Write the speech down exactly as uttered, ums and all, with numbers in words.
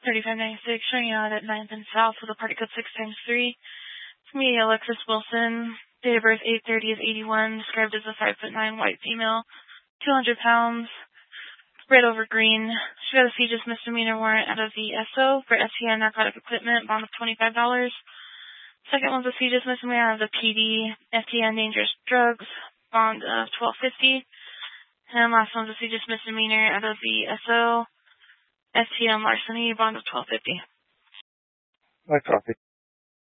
thirty-five ninety-six, showing you out at ninth and South with a party code six times three. It's me, Alexis Wilson. Date of birth eight thirty of eighty-one, described as a five foot nine white female, two hundred pounds, red over green. She got a C just misdemeanor warrant out of the S O for S T I narcotic equipment, bond of twenty-five dollars. Second one's a C just misdemeanor out of the P D, F T N dangerous drugs, bond of twelve fifty. And last one's a C just misdemeanor out of the S O, S T M larceny, bond of twelve fifty. I copy.